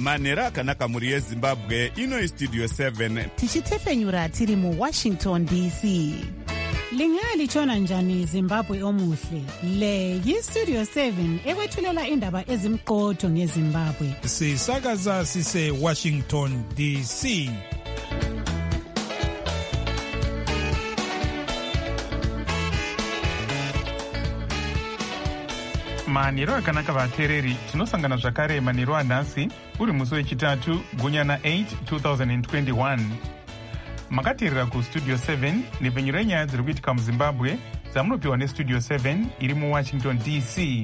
manhero akanaka mhuri yezimbabwe. Ino istudio 7 tichitefenyura tiri muWashington DC. Lingalitshona njani Zimbabwe omuhle? Le yiStudio 7 ekwethulela indaba ezimqotho ngeZimbabwe. Sisakaza sise Washington DC. Manhero akanaka vateereri, tinosangana zvakare manhero anhasi uri musi wechitatu gunyana 8 2021. Makateerera kuStudio 7 nepfenyuro yenyaya dziri kuitika muZimbabwe dzamunopiwa neStudio 7 iri muWashington DC.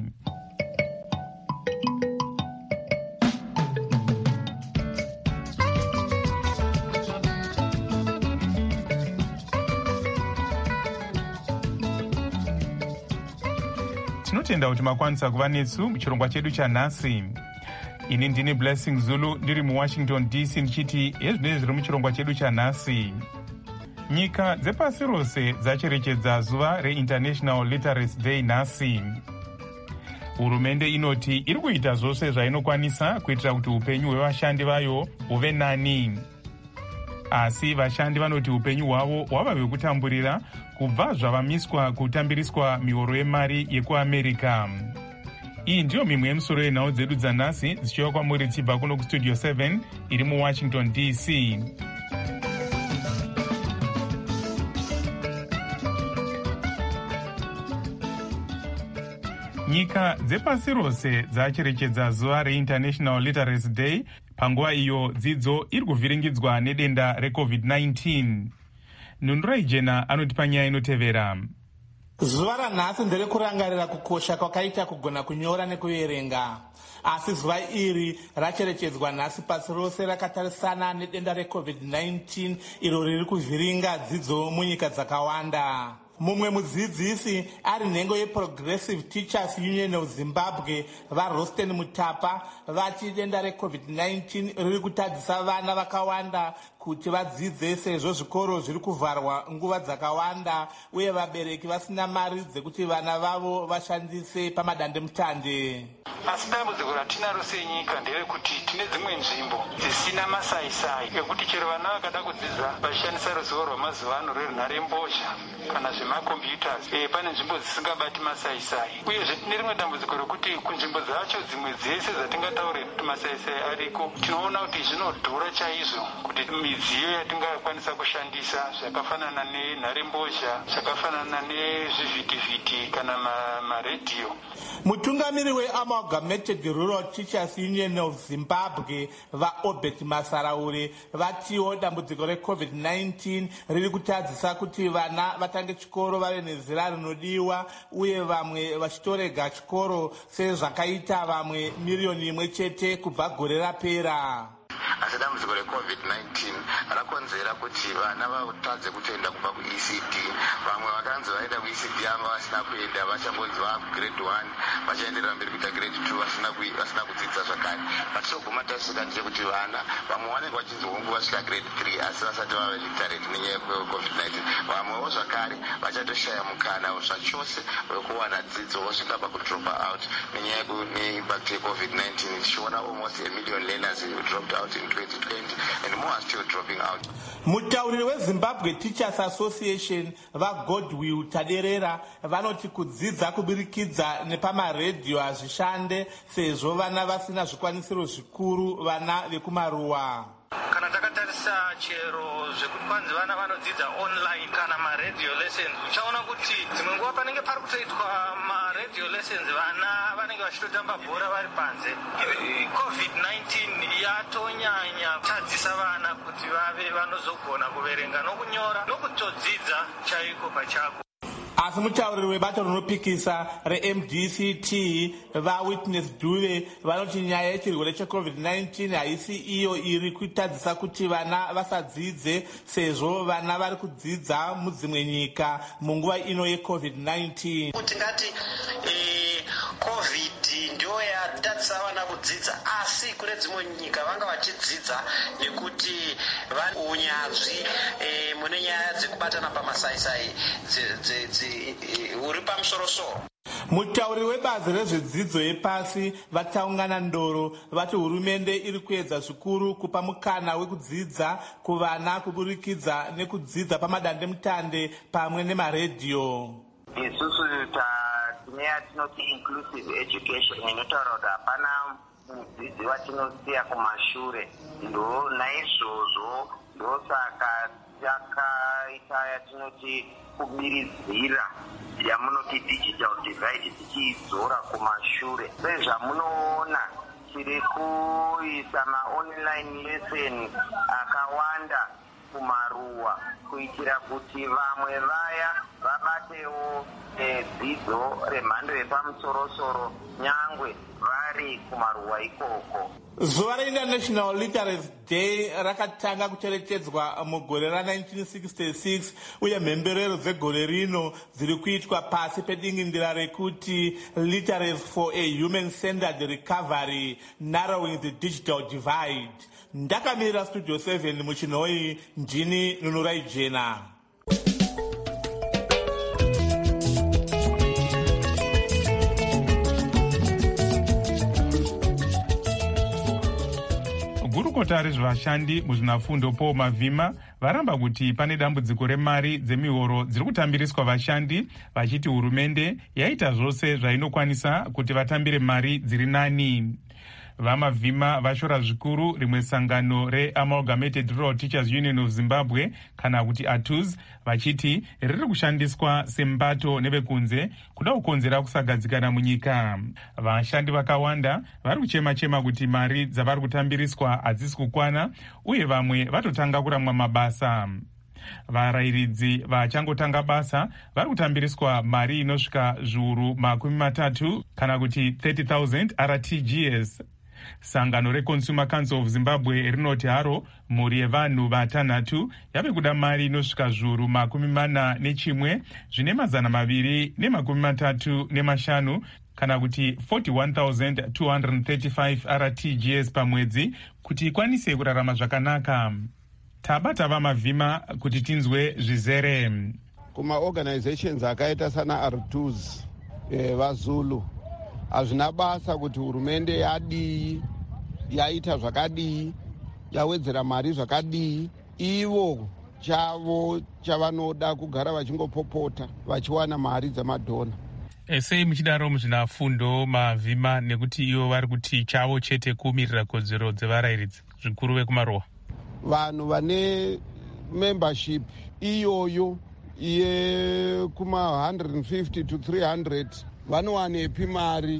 Tinotenda kuti makwanisa kuva nesu muchirongwa chedu chanhasi. Ini ndini Blessing Zulu ndiri muWashington DC ndichiti ezvinenge zviri muchirongwa chedu chanhasi. Nyika dzepasi rose dzacherechedza zuva reInternational Literacy Day nhasi. Hurumende inoti iri kuita zvose zvainokwanisa kuitira kuti upenyu hwevashandi vayo huve nani. Asi vashandi vanoti upenyu hwavo hwava hwekutamburira kubva zvavamiswa kutambiriswa mihoro yemari yekuAmerica. Iyi ndiyo mimwe yemisoro yenhau dzedu dzanhasi dzichiuya kwamuri tichibva kuno kuStudio 7 iri muWashington DC. Nyika dzepasi rose dzacherechedza zuva reInternational Literacy Day panguva iyo dzidzo iri kuvhiringidzwa nedenda reCovid-19. Nundurai Jena anotipa nyaya inotevera. Zuva ranhasi nderekurangarira kukosha kwakaita kugona kunyora nekuverenga. Asi zuva iri racherechedzwa nhasi pasi rose rakatarisana nedenda reCovid-19 iro riri kuvhiringa dzidzo munyika dzakawanda. Mumwe mudzidzisi ari nhengo yeProgressive Teachers Union of Zimbabwe vaRosten Mutapa vati denda reCovid-19 riri kutadzisa vana vakawanda kuti vadzidze sezvo zvikoro zviri kuvharwa nguva dzakawanda uye vabereki vasina mari dzekuti vana vavo vashandise pamadandemutande. Asi dambudziko ratinaro senyika nderekuti tine dzimwe nzvimbo dzisina masaisai ekuti chero vana vakada kudzidza vachishandisa ruzivo rwamazuva ano rwenharembozha kana zvemakombiyutas, pane nzvimbo dzisingabati masaisai. Uyezve tine rimwe dambudziko rekuti kunzvimbo dzacho dzimwe dzese dzatingataure kuti masaisai ariko, tinoona kuti zvinodhura chaizvo kuti midziyo yatingakwanisa kushandisa zvakafanana nenharembozha, zvakafanana nezvivhitivhiti kana maredhiyo. Mutungamiri weAmalgamated Rural Teachers Union of Zimbabwe vaObert Masaraure vatiwo dambudziko reCovid-19 riri kutadzisa kuti vana vatange chikoro vave nezera rinodiwa uye vamwe vachitorega chikoro sezvakaita vamwe miriyoni imwe chete kubva gore rapera. Asi dambudziko reCovid-19 rakonzera kuti vana vatadze kutoenda kubva kuECD. Vamwe vakanzi vaenda kuECD ava vasina kuenda, vachangonzi vakugrade 1 vachaenderera mberi kuita grade 2 vasina kudzidza zvakare. Patinoguma tasvika ndechekuti vana vamwe vanenge vachinzongu vasvika grade 3 asi vasati vave literate nenyaya yeCovid-19. Vamwewo zvakare vachatoshaya mukana zvachose wekuwana dzidzo vosvika pakudropa out nenyaya yeimpact yeCovid-19. Tichiona almost 1 million learners who dropped out in 2020 and more are still dropping out. Mutauriri weZimbabwe Teachers Association vaGodwill Taderera vanoti kudzidza kubirikidza nepamaredhiyo hazvishande sezvo vana vasina zvikwanisiro zvikuru vana vekumaruwa. Kana takatarisa chero zvekuti kwanzi vana vanodzidza online kana maradio lessons, uchaona kuti dzimwe nguva panenge pari kutoitwa maradio lessons vana vanenge vachitotamba bhora vari panze. COVID-19 yatonyanya kutadzisa vana kuti vave vanozogona kuverenga nokunyora nokutodzidza chaiko pachako. Asi mutauriri webato rinopikisa reMDCT vaWitness Duve vanoti nyaya yechirwere cheCovid-19 haisi iyo iri kutadzisa kuti vana vasadzidze sezvo vana vari kudzidza mudzimwe nyika munguva ino yeCovid-19. Kuti ngati COVID ndio yatadzisa vana kudzidza, asi kune dzimwe nyika vanga vachidzidza nekuti vane unyanzvi mune nyaya dzekubatana pamasaisai uri pamusoro-soro. Mutauri webazi rezvedzidzo yepasi vachaungana Ndoro vati hurumende iri kuedza zvikuru kupa mukana wekudzidza kuvana kuburikidza nekudzidza pamadandemutande pamwe nemaredhiyo. Isusu tine yatinoti inclusive education inotaura kuti hapana mudzidzi watinosiya kumashure. Ndo naizvozvo ndosaka takaita yatinoti kubiridzira yamunoti digital divide tichiidzora kumashure. Sezvamunoona tiri kuisa maonline lesson akawanda kumaruwa kuitira kuti vamwe vaya vabatewo dzidzo remhando yepamusoro-soro nyangwe vari kumaruwa ikoko. Zuva reInternational Literacy Day rakatanga kucherechedzwa mugore ra1966 uye mhemberero dzegore rino dziri kuitwa pasi pedingindira rekuti Literacy for a Human-Centered Recovery, Narrowing the Digital Divide. Ndakamira Studio 7 muchinoi, ndini Nunurai Jena. gurukota rezvevashandi muzvinafundo Paul Mavhima varamba kuti pane dambudziko remari dzemihoro dziri kutambiriswa vashandi, vachiti hurumende yaita zvose zvainokwanisa kuti vatambire mari dziri nani. VaMavhima vashora zvikuru rimwe sangano reAmalgamated Rural Teachers Union of Zimbabwe kana kuti ATUZ, vachiti riri kushandiswa sembato nevekunze kuda kukonzera kusagadzikana munyika. Vashandi vakawanda vari kuchema-chema kuti mari dzavari kutambiriswa hadzisi kukwana uye vamwe vatotanga kuramwa mabasa. Varayiridzi vachangotanga basa vari kutambiriswa mari inosvika zviuru 30 kana kuti 30,000 RTGS. Sangano reConsumer Council of Zimbabwe rinoti haro mhuri yevanhu vatanhatu yave kuda mari inosvika zviuru 41 zvine 235 kana kuti 41,235 RTGS pamwedzi kuti ikwanise kurarama zvakanaka. Tabata VaMavhima kuti tinzwe zvizere. Kuma-organizations akaita sana ARTUZ, vaZulu, hazvina basa kuti hurumende yadii, yaita zvakadii, yawedzera mari zvakadii. Ivo chavo chavanoda kugara vachingopopota vachiwana mari dzemadhona. Sei muchidaro muzvinafundo Mavhima, nekuti ivo vari kuti chavo chete kumirira kodzero dzevarayiridzi zvikuru vekumaruwa? Vanhu vane membership iyoyo yekuma 150 to 300 vanowanepi mari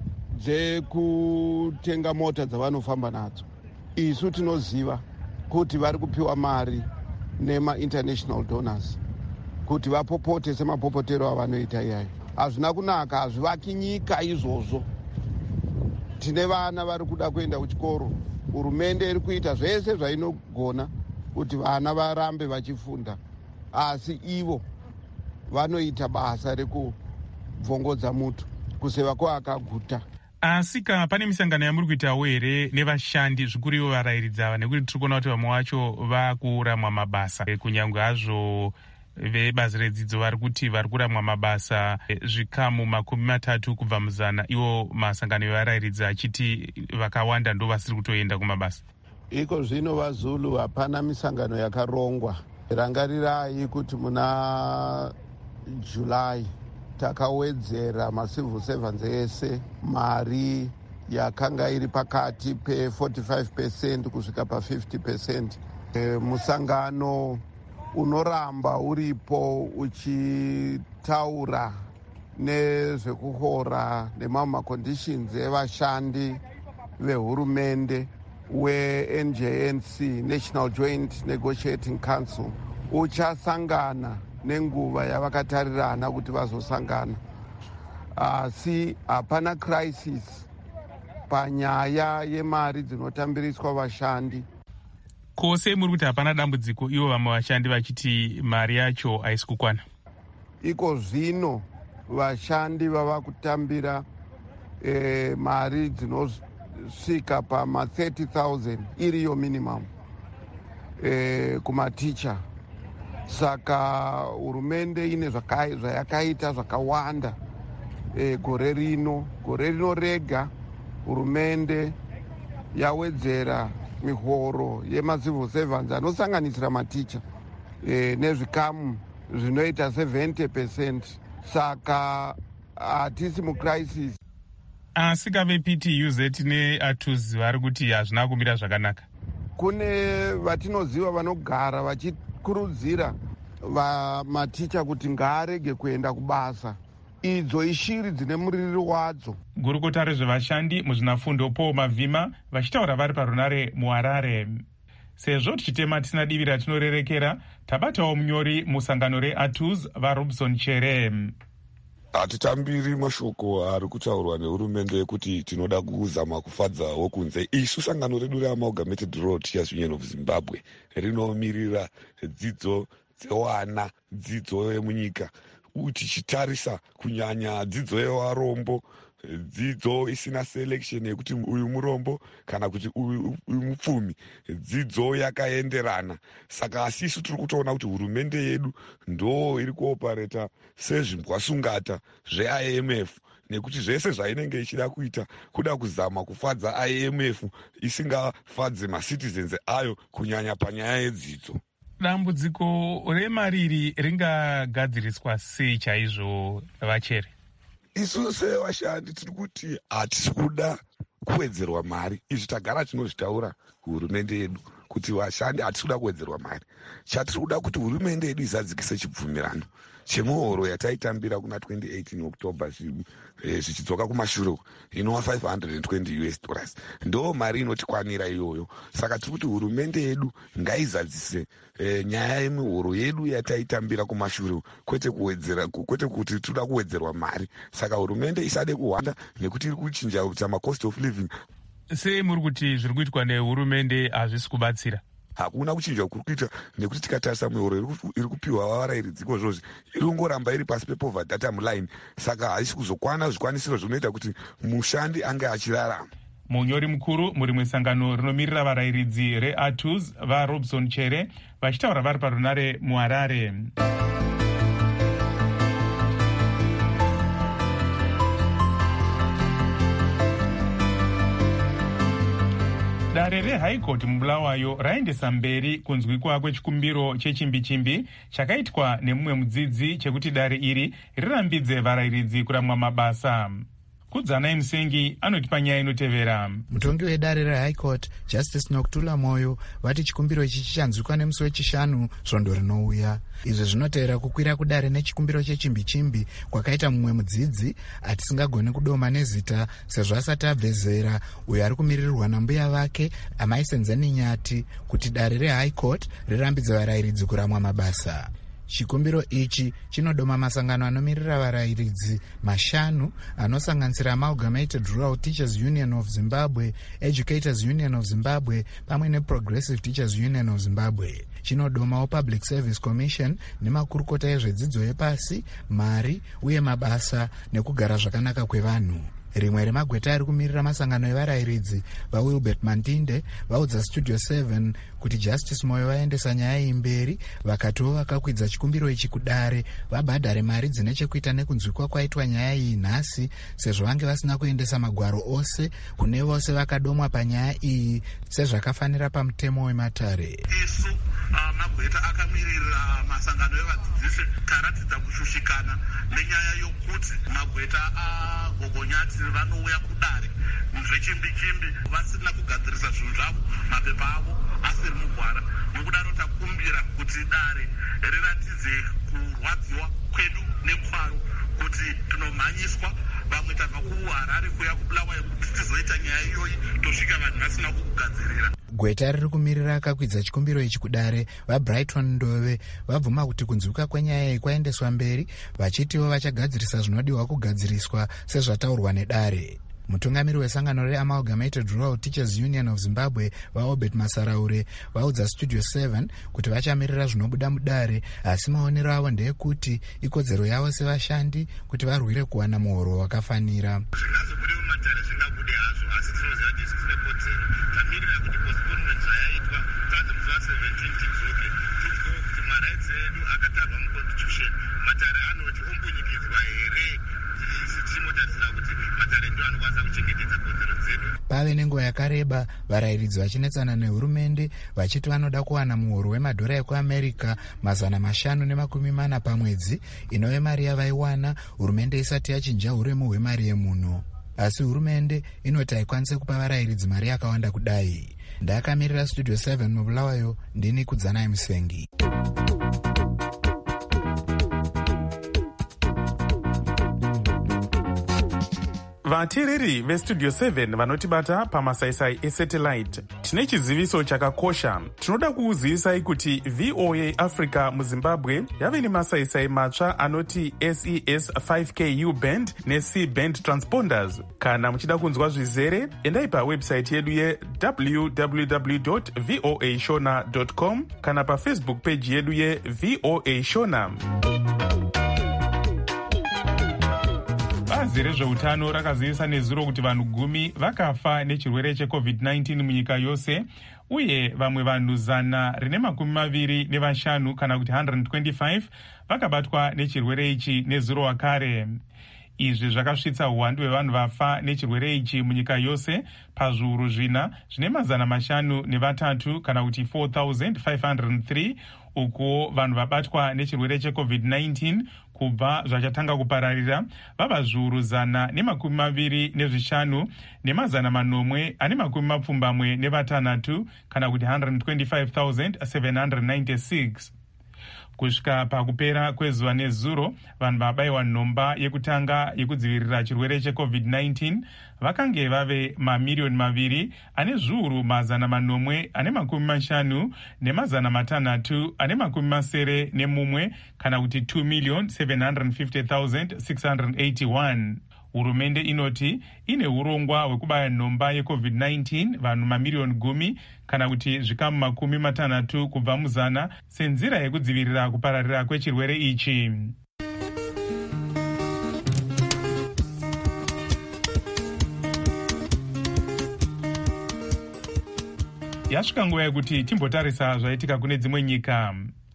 dzekutenga mota dzavanofamba nadzo. Isu tinoziva kuti vari kupiwa mari nema-international donors kuti vapopote semapopotero avanoita iyayo. Hazvina kunaka, hazvivaki nyika izvozvo. Tine vana vari kuda kuenda kuchikoro. Hurumende iri kuita zvese zvainogona kuti vana varambe vachifunda, asi ivo vanoita basa rekubvongodza mutu, kuseva kwavakaguta. Asi pane misangano yamuri kuitawo here nevashandi zvikuru ivo varayiridzi ava, nekuti tiri kuona kuti vamwe vacho vakuramwa mabasa, kunyange hazvo vebazi redzidzo vari kuti vari kuramwa mabasa zvikamu 30 kubva muzana, ivo masangano evarayiridzi achiti vakawanda ndo vasiri kutoenda kumabasa. Iko zvino vaZulu hapana misangano yakarongwa. Rangarirai kuti muna July takawedzera macivil servants ese mari yakanga iri pakati pe45% kusvika pa50%. Musangano unoramba uripo uchitaura nezvekuhora nemamwe maconditions evashandi vehurumende weNJNC, National Joint Negotiating Council, uchasangana nenguva yavakatarirana kuti vazosangana. Asi hapana crisis panyaya yemari dzinotambiriswa vashandi. Kose muri kuti hapana dambudziko, ivo vamwe vashandi vachiti mari yacho haisi kukwana? Iko zvino vashandi vava kutambira mari dzinosvika pama 30,000 iriyo minimum kumaticha. Saka hurumende ine zvayakaita zvakawanda gore rino rega hurumende yawedzera mihoro yemacivil servants anosanganisira maticha nezvikamu zvinoita 70%. Saka hatisi mucrisis. Asi kave-PTUZ neATUZ vari kuti hazvina kumira zvakanaka. Kune vatinoziva vanogara vachikurudzira maticha kuti ngaarege kuenda kubasa. Idzo ishiri dzine muririro wadzo. Gurukota rezvevashandi muzvinafundo Paul Mavhima vachitaura vari parunare muHarare. Sezvo tichitema tisina divi ratinorerekera, tabatawo munyori musangano reATUZ vaRobson Chere. Hatitambiri mashoko ari kutaurwa nehurumende yekuti tinoda kuzama kufadza wokunze. Isu sangano redu reAmalgamated Rural Teachers Union of Zimbabwe rinomirira dzidzo dzevana, dzidzo yemunyika, tichitarisa kunyanya dzidzo yevarombo, dzidzo isina selection yekuti uyu murombo kana kuti uyu mupfumi, dzidzo yakaenderana. Saka asisu tiri kutoona kuti hurumende yedu ndo iri kuopareta sezvimbwasungata zveIMF, nekuti zvese zvainenge ichida kuita kuda kuzama kufadza IMF isingafadze macitizens ayo kunyanya panyaya yedzidzo. Dambudziko remariri ringagadziriswa sei chaizvo Vachere? Isu sevashandi tiri kuti hatisi kuda kuwedzerwa mari. Izvi tagara tinozvitaura kuhurumende yedu kuti vashandi hatisi kuda kuwedzerwa mari. Chatiri kuda kuti hurumende yedu izadzikise chibvumirano chemuhoro yataitambira kuna 2018 October zvichidzoka kumashure inova $520. Ndo mari inotikwanira iyoyo. Saka tiri kuti hurumende yedu ngaizadzise nyaya yemihoro yedu yataitambira kumashure, kwete kuti toda kuwedzerwa mari. Saka hurumende isade kuhwanda nekuti iri kuchinja macost of living. Sei muri kuti zviri kuitwa nehurumende hazvisi kubatsira? Hakuna kuchinja kuri kuita, nekuti tikatarisa mihoro iri kupiwa varairidzi izvozvi iri kungoramba iri pasi pepoverty datum line. Saka haisi kuzokwana zvikwanisiro zvinoita kuti mushandi ange achirarama. Munyori mukuru muri musangano rinomirira varairidzi reATUZ vaRobson Chere vachitaura vari parunare muHarare. Dare reHigh Court muBulawayo raendesa mberi kunzwikwa kwechikumbiro chechimbi-chimbi chakaitwa nemumwe mudzidzi chekuti dare iri rirambidze varairidzi kuramwa mabasa. Kudzana Musengi anotipa nyaya inotevera. Mutongi wedare reHigh Court Justice Nokutula Moyo vati chikumbiro ichi chichanzwikwa nemusi wechishanu svondo rinouya. Izvi zvinotevera kukwira kudare nechikumbiro chechimbi-chimbi kwakaita mumwe mudzidzi atisingagoni kudoma nezita sezvo asati abve zera, uyo ari kumiririrwa nambuya vake Amai Senzeni Nyati kuti dare reHigh Court rirambidze varairidzi kuramwa mabasa. Chikumbiro ichi chinodoma masangano anomirira varairidzi mashanu anosanganisira Amalgamated Rural Teachers Union of Zimbabwe, Educators Union of Zimbabwe pamwe neProgressive Teachers Union of Zimbabwe. Chinodomawo Public Service Commission nemakurukota ezvedzidzo yepasi, mari uye mabasa nekugara zvakanaka kwevanhu. Rimwe remagweta ari kumirira masangano evarairidzi vaWilbert Mantinde vaudza Studio 7 kuti Justice Moyo vaendesa nyaya iyi mberi, vakatiwo vakakwidza chikumbiro ichi kudare vabhadhare mari dzine chekuita nekunzwikwa kwaitwa nyaya iyi nhasi, sezvo vange vasina kuendesa magwaro ose kune vose vakadomwa panyaya iyi sezvakafanira pamutemo wematare. Isu magweta akamirira masangano evadzidzisi karatidza kushushikana nenyaya yokuti magweta agogonyati vanouya kudare zvechimbi-chimbi vasina kugadzirisa zvinhu zvavo, mapepa avo asiri mugwara. Nokudaro takumbira kuti dare riratidze kurwadziwa kwedu nekwaro kuti tinomhanyiswa vamwe tabva kuHarare kuya kuBulawayo kuti tizoita nyaya iyoyi tosvika vanhu vasina kukugadzirira. Gweta riri kumirira akakwidza chikumbiro ichi kudare vaBrighton Ndove vabvuma kuti kunzwika kwenyaya iyi kwaendeswa mberi, vachitiwo vachagadzirisa zvinodiwa kugadziriswa sezvataurwa nedare. Mutungamiri wesangano reAmalgamated Rural Teachers Union of Zimbabwe vaObert Masaraure vaudza Studio 7 kuti vachamirira zvinobuda mudare, asi maonero avo ndeyekuti ikodzero yavo sevashandi kuti varwire kuwana muhoro wakafanira. Zvingazobude mumatare zvingabude hazvo, asi tinoziva kuti isusu nekodzero tamirira kuti postponement zvayaitwa tanzi musi wa17 tidzoke tidzoke kuti maraitsi edu akatarwa muconstitution matare anoti ombunyikidzwa here chimo pave nenguva yakareba varayiridzi vachinetsana nehurumende vachiti vanoda kuwana muhoro wemadhora ekuamerica 540 pamwedzi, inove mari yavaiwana hurumende isati yachinja uremu hwemari yemunhu. Asi hurumende inoti haikwanise kupa varayiridzi mari yakawanda kudai. Ndakamirira Studio 7 mubulawayo, ndini Kudzanai Musengi. vateereri vestudio 7 vanotibata pamasaisai esatellite, tine chiziviso chakakosha. Tinoda kukuzivisai kuti VOA Africa muZimbabwe yave nemasaisai matsva anoti SES 5K U-band neC-band transponders. Kana muchida kunzwa zvizere, endai pawebsite yedu ye-www.voashona.com kana pafacebook page yedu ye-VOA Shona. Bazi rezveutano rakazivisa nezuro kuti vanhu 10 vakafa nechirwere cheCovid-19 munyika yose, uye vamwe vanhu 125 kana kuti 125 vakabatwa nechirwere ichi nezuro wakare. Izvi zvakasvitsa uwandu hwevanhu vafa nechirwere ichi munyika yose pazviuru zvina zvine 503 kana kuti 4,503, uko vanhu vabatwa nechirwere cheCovid-19 kubva zvachatanga kupararira vava zviuru 125 ne926 kana kuti 125,796. Kusvika pakupera kwezuva nezuro, vanhu vabayiwa nhomba yekutanga yekudzivirira chirwere cheCovid-19 vakange vave 2,250,691 kana kuti 2,750,681. Hurumende inoti ine urongwa hwekubaya nhomba yeCovid-19 vanhu 10,000,000 kana kuti zvikamu 60 kubva muzana senzira yekudzivirira kupararira kwechirwere ichi. Yasvika nguva yekuti timbotarisa zvaitika kune dzimwe nyika.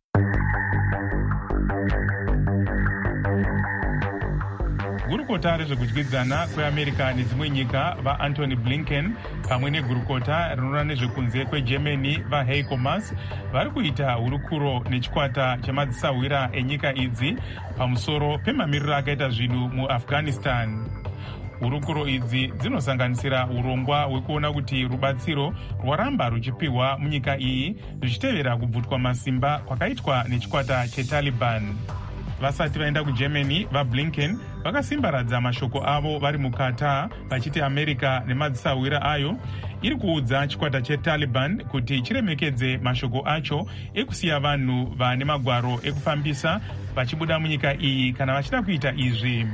Gurukota rezvekudyidzana kweAmerica nedzimwe nyika vaAntony Blinken pamwe negurukota rinoona nezvekunze kweGermany vaHeiko Maas vari kuita hurukuro nechikwata chemadzisahwira enyika idzi pamusoro pemamiriro akaita zvinhu muAfghanistan. Hurukuro idzi dzinosanganisira urongwa hwekuona kuti rubatsiro rwaramba ruchipiwa munyika iyi ruchitevera kubvutwa masimba kwakaitwa nechikwata cheTaliban. Vasati vaenda kuGermany, vaBlinken vakasimbaradza mashoko avo vari mukata vachiti America nemadzisahwira ayo iri kuudza chikwata cheTaliban kuti chiremekedze mashoko acho ekusiya vanhu vane magwaro ekufambisa vachibuda munyika iyi kana vachida kuita izvi.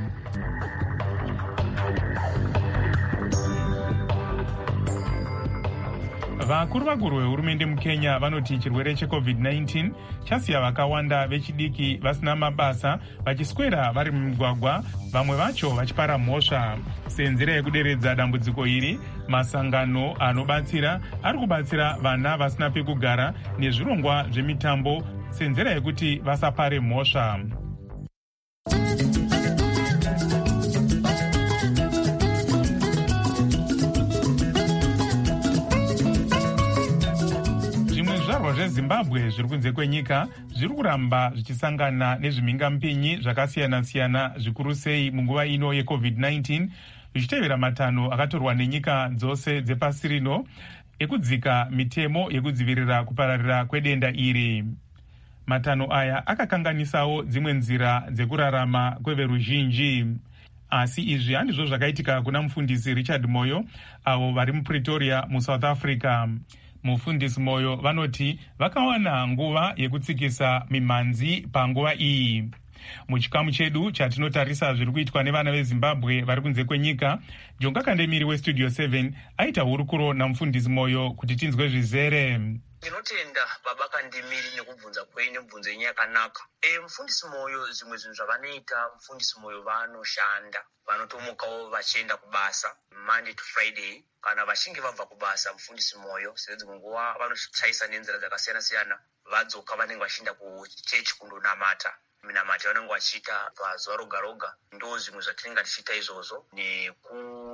Vakuru vehurumende muKenya vanoti chirwere cheCovid-19 chasiya vakawanda vechidiki vasina mabasa vachiswera vari mumigwagwa, vamwe vacho vachipara mhosva. Senzira yekuderedza dambudziko iri, masangano anobatsira ari kubatsira vana vasina pekugara nezvirongwa zvemitambo senzira yekuti vasapare mhosva. zveZimbabwe zviri kunze kwenyika zviri kuramba zvichisangana nezvimhingamupinyi zvakasiyana-siyana zvikuru sei munguva ino yeCovid-19 zvichitevera matanho akatorwa nenyika dzose dzepasi rino ekudzika mitemo yekudzivirira kupararira kwedenda iri. Matanho aya akakanganisawo dzimwe nzira dzekurarama kweveruzhinji. Asi izvi handizvo zvakaitika kuna mufundisi Richard Moyo avo vari muPretoria muSouth Africa. Mufundisi Moyo vanoti vakawana nguva yekutsikisa mimhanzi panguva iyi. Muchikamu chedu chatinotarisa zviri kuitwa nevana veZimbabwe vari kunze kwenyika, Jonga Kandemiri weStudio 7 aita hurukuro namufundisi Moyo kuti tinzwe zvizere. Ndinotenda baba Kandemiri nekubvunza kwenyu mibvunzo yenyu yakanaka. Mufundisi Moyo, zvimwe zvinhu zvavanoita mufundisi Moyo vanoshanda, vanotomukawo vachienda kubasa Monday to Friday. Kana vachinge vabva kubasa mufundisi Moyo dzimwe nguva vanochaisa nenzira dzakasiyana-siyana, vadzoka vanenge vachienda kuchechi kundonamata. Minamati vanenge vachiita pazuva roga roga, ndo zvimwe zvatinenge tichiita izvozvo, nekuona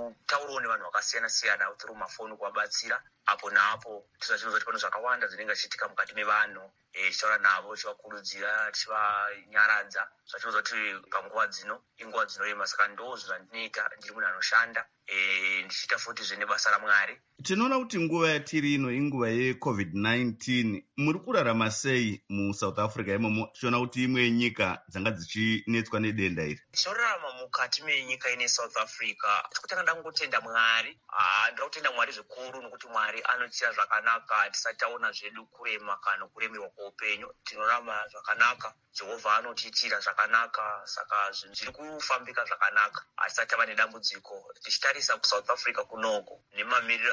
kutaurawo nevanhu vakasiyana-siyana through mafoni kuvabatsira apo naapo tichizoti pane zvakawanda zvinenge zvichiitika mukati mevanhu, tichitaura navo tichivakurudzira tichivanyaradza. Zvachinoza kuti panguva dzino inguva dzinorema, saka ndozvo zvandinoita ndiri munhu anoshanda ndichiita futi zvine basa raMwari. Tinoona kuti nguva yatiri ino inguva ye-COVID-19. Muri kurarama sei muSouth Africa imomo, tichiona kuti imwe yenyika dzanga dzichinetswa nedenda iri? Tinorarama mukati menyika ine South Africa. Tikutanga ndangotenda Mwari. Ndira kutenda Mwari zvikuru nokuti Mwari anotiita zvakanaka. Tisati taona zvedu kurema kana kuremerwa kweupenyu, tinorarama zvakanaka. Jehovha anotiitira zvakanaka, saka zvinhu zviri kufambika zvakanaka. Hatisati tava nedambudziko. Tichitarisa kuSouth Africa kunoko nemamiriro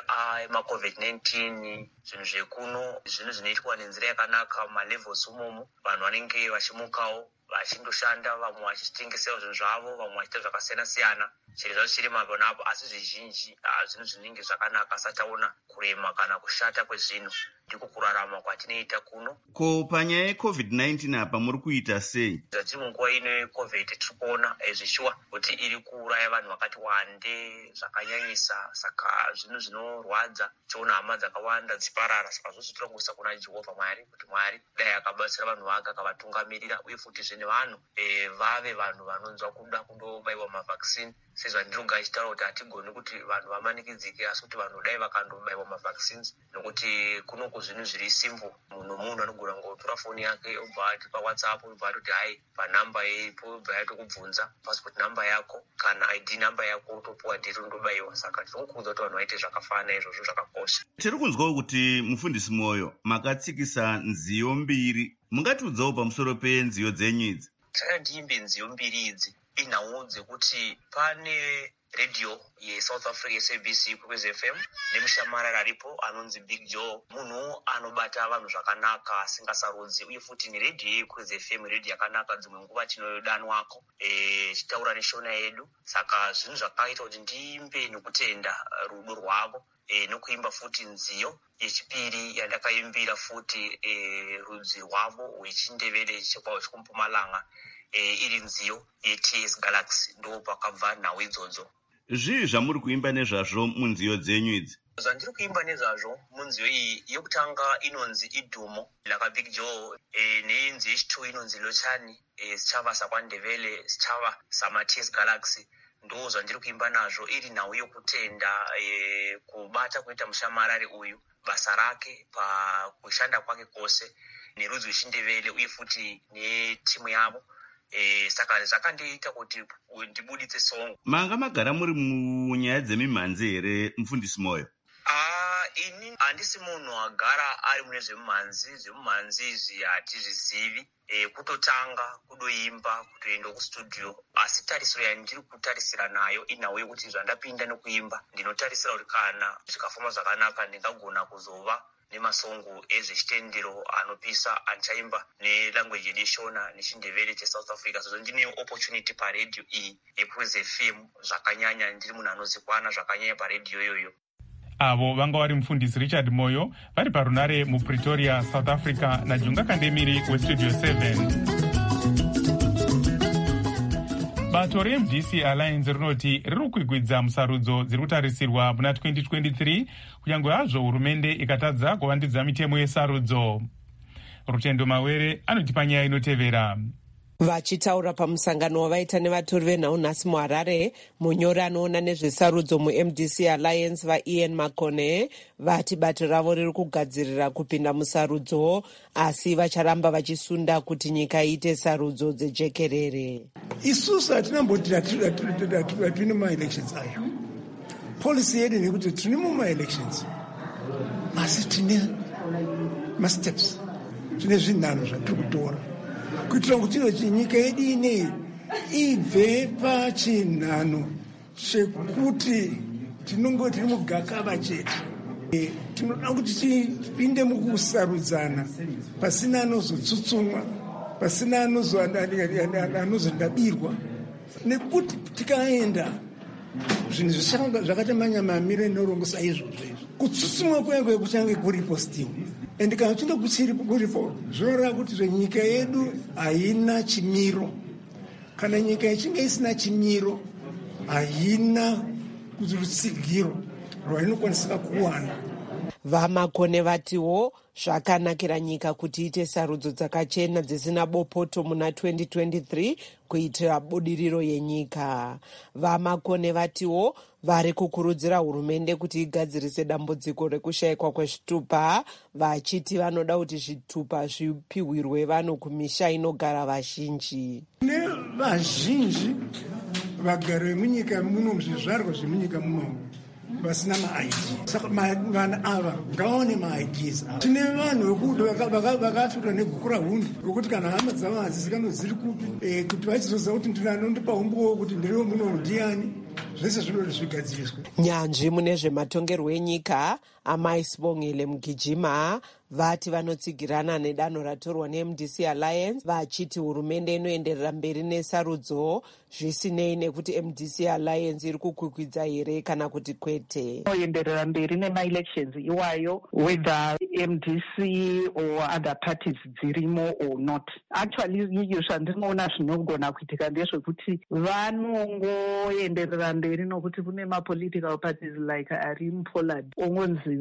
ema-COVID-19, zvinhu zvekuno zvinhu zvinoitwa nenzira yakanaka, malevels umomo, vanhu vanenge vachimukawo vachindoshanda, vamwe vachitengesawo zvinhu zvavo, vamwe vachiita zvakasiyana-siyana. Chiri zvacho chiri mapo napo, asi zvizhinji zvinhu zvinenge zvakanaka. Asati taona kurema kana kushata kwezvinhu, ndiko kurarama kwatinoita kuno. Ko panyaya yeCovid-19 apa muri kuita sei? Zvati munguva ino yeCovid tiri kuona zvishuwa kuti iri kuuraya vanhu vakati wande zvakanyanyisa, saka zvinhu zvinorwadza. Tichiona hama dzakawanda dzichiparara, saka zvose tiri kungoisa kuna Jehovha Mwari kuti Mwari dai akabatsira vanhu vake akavatungamirira, uye futi zvine vanhu vave vanhu vanonzwa kuda kundobayiwa mavhakisini. Sezvandinogara ichitaura kuti hatigoni kuti vanhu vamanikidzike, asi kuti vanhu dai vakandobayiwa mavhakisini, nokuti kunoko zvinhu zviri simple. Munhu anogona ngotora foni yake obva ati paWhatsApp, obva atoti hai panhamba ipo, obva atokubvunza passport namba yako kana ID namba yako, otopuwa dheti undobayiwa. Saka tinokuudza kuti vanhu vaite zvakafanana, izvozvo zvakakosha. Tiri kunzwawo kuti mufundisi Moyo makatsikisa nziyo mbiri. Mungatiudzawo pamusoro penziyo dzenyu idzi? Ndiimbe nziyo mbiri idzi inhau dzekuti pane radio yeSouth Africa SABC Kwezi FM nemushamarara aripo anonzi Big Joe, munhu anobata vanhu zvakanaka asingasarudzi, uye futi neredio yeKwezi FM redio yakanaka. Dzimwe nguva tinodanwako chitaura neshona yedu, saka zvinhu zvakaita kuti ndiimbe nekutenda rudo rwavo, nokuimba futi nziyo yechipiri yandakaimbira futi rudzi rwavo rwechindevere chekwawo chekumpumalanga, iri nziyo yeTS Galaxy. Ndo pakabva nhau idzodzo. Zvii zvamuri kuimba nezvazvo munziyo dzenyu idzi? Zvandiri kuimba nezvazvo munziyo iyi, yokutanga inonzi Idumo laka Big Joe, nenzio yechitatu inonzi Lochani, sichava sakwandevele, sichava samaTS Galaxy. Ndo zvandiri kuimba nazvo, iri nhau yokutenda kubata kuita mushamarari uyu, basa rake pakushanda kwake kwose, nerudzi rwechindevele uye futi netimu yavo. Saka zvakandiita kuti ndibuditse songo. Manga magara muri munyaya dzemimhanzi here mufundisi Moyo? Ini handisi munhu agara ari mune zvemimhanzi izvi hatizvizivi. Kutotanga kudoimba, kutoenda kustudio, asi tarisiro yandiri kutarisira nayo inhau yekuti zvandapinda nekuimba ndinotarisira kuti kana zvikafamba zvakanaka ndingagona kuzova nemasongo ezvechitendero anopisa anchaimba nelanguage yedu yeshona nechindevere cheSouth Africa. Sezvo ndine opportunity paredio iyi yeKwezi FM zvakanyanya, ndiri munhu anozikwana zvakanyanya paredio iyoyo. Avo vanga vari mufundisi Richard Moyo vari parunare muPretoria, South Africa, naJunga Kandemiri weStudio 7. Bato reMDC Alliance rinoti riri kukwidza musarudzo dziri kutarisirwa muna 2023 kunyange hazvo hurumende ikatadza kuvandudza mitemo yesarudzo. Rutendo Mawere anoti panyaya inotevera. Vachitaura pamusangano wavaita nevatori venhau nhasi muHarare, munyori anoona nezvesarudzo muMDC Alliance vaIan Makone vati bato ravo riri kugadzirira kupinda musarudzo, asi vacharamba vachisunda kuti nyika iite sarudzo dzejekerere. Isusu hatinamboti tine ma-elections ayo. Policy yedu ndekuti tine muma-elections, asi tine ma-steps, tine zvinhanho zvatiri kutora kuitira kuti nyika yedu ineyi ibve pachinhano chekuti tinongo tiri mugakava chete. Tinoda kuti tipinde mukusarudzana pasina anozotsutsumwa, pasina anozondabirwa, nekuti tikaenda zvinhu zvakati manyamamire norongosa izvozvo kutsutsumwa kwengue kuchange kuripo still. And kana chinge kuripo zvinoreva kuti nyika yedu haina chimiro. Kana nyika ichinge isina chimiro, haina kuti rutsigiro rwainokwanisa kuwana. vamakone vatiwo zvakanakira nyika kuti iite sarudzo dzakachena dzisina bopoto muna 2023 kuitira budiriro yenyika. vamakone vatiwo vari kukurudzira hurumende kuti igadzirise dambudziko rekushayikwa kwezvitupa, vachiti vanoda kuti zvitupa zvipihwirwe vanhu kumisha inogara vazhinji. Ne vazhinji vagari vemunyika muno, zvizvarwa zvemunyika muno vasina ma-ID. Saka vana ava ngaone ma-IDs. Tine vanhu vakafirwa negukura hundi rokuti kana hama dzavo hadzizikanwa dziri kupi, kuti vachizoziva kuti ndinondipa umbowo kuti ndiriwo muno ndiani, zvese zvinoti zvigadziriswe. Nyanzvi mune zvematongerwo enyika Amai Sibongile Mugijima vati vanotsigirana nedanho ratorwa neMDC Alliance, vachiti hurumende inoenderera mberi nesarudzo zvisinei nekuti MDC Alliance iri kukwikwidza here kana kuti kwete. Oenderera mberi nema-elections iwayo, whether MDC or other parties dzirimo or not. Actually iyo zvandinoona zvinogona kuitika ndezvekuti vanongoenderera mberi nokuti kune ma-political parties like ari muPoland ongonzi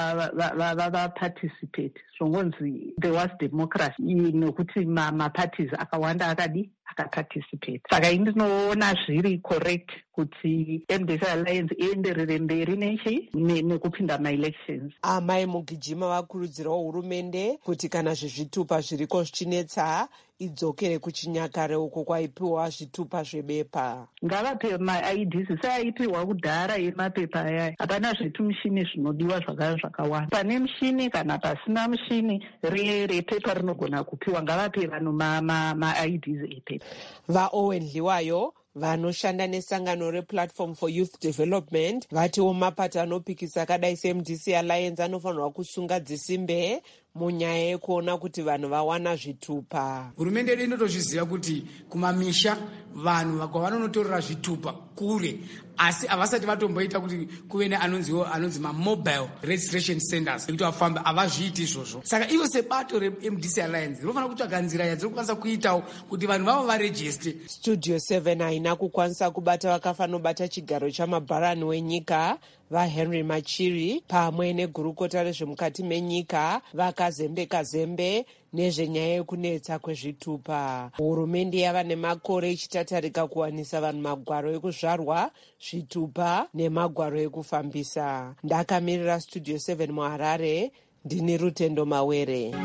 va-participate, zvongonzi there was democracy nokuti ma-parties akawanda akaparticipate. Saka indinoona zviri correct kuti MDC Alliance ienderere mberi nekupinda ma-elections. Amai Mugijima vakurudzirawo hurumende kuti kana zvezvitupa zviriko zvichinetsa idzokere kuchinyakare uko kwaipiwa zvitupa zvebepa. Ngavape ma-IDs seaipiwa kudhara yemapepa aya. Hapana zvetumishini zvinodiwa zvakawanda. Pane mushini kana pasina mushini repepa rinogona kupiwa. Ngavape vanhu ma-IDs epepa. VaOwen Dliwayo vanoshanda nesangano rePlatform for Youth Development vatiwo mapato anopikisa akadai seMDC Alliance anofanirwa kusunga dzisimbe munyaya yekuona kuti vanhu vawana zvitupa. Hurumende yedu inotozviziva kuti kumamisha vanhu kwavanonotorera zvitupa kure, asi havasati vatomboita kuti kuve neanonzi ma-mobile registration centers ekuti vafambe, havazviiti izvozvo. Saka ivo sebato reMDC Alliance rinofanira kutsvaga nzira yadziri kukwanisa kuitawo kuti vanhu vavo varejiste. Studio 7 haina kukwanisa kubata vakafanobata chigaro chamabharani wenyika vaHenry Machiri pamwe negurukota rezvemukati menyika vakazembe nezvenyaya yekunetsa kwezvitupa. Hurumende yava nemakore ichitatarika kuwanisa vanhu magwaro ekuzvarwa, zvitupa nemagwaro ekufambisa. Ndakamirira Studio 7 muHarare, ndini Rutendo Mawere.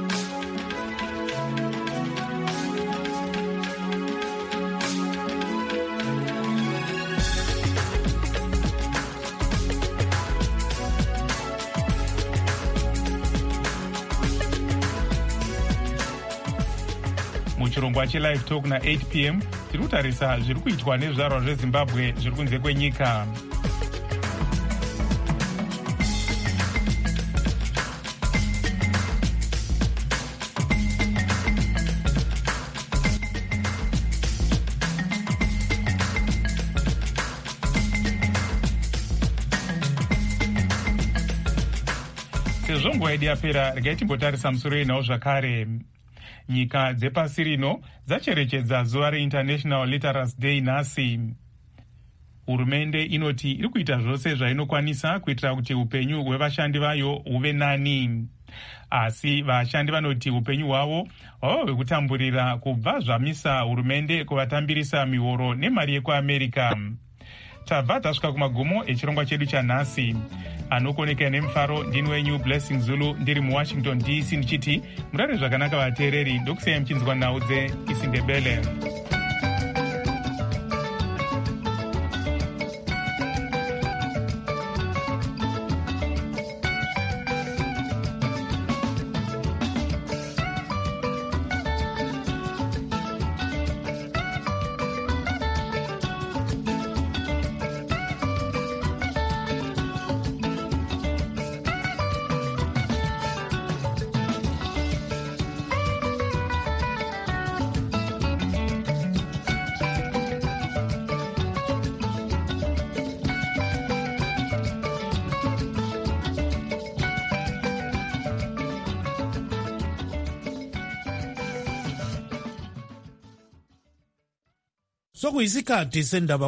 muchirongwa chelive talk na8 p.m. tiri kutarisa zviri kuitwa nezvizvarwa zveZimbabwe zviri kunze kwenyika. sezvo nguva yedu yapera, regai timbotarisa musoro yenhau zvakare. Nyika dzepasi rino dzacherechedza zuva reInternational Literacy Day nhasi. Hurumende inoti iri kuita zvose zvainokwanisa kuitira kuti upenyu hwevashandi vayo huve nani. Asi vashandi vanoti upenyu hwavo hwava hwekutamburira kubva zvamisa hurumende kuvatambirisa mihoro nemari yekuAmerica. Tabva tasvika kumagumo echirongwa chedu chanhasi. Anokoneka nemufaro ndini wenyu Blessing Zulu ndiri muWashington DC ndichiti murare zvakanaka vateereri, ndokusiyai muchinzwa nhau dzeIsindebele. Sokuyisikhathi sendaba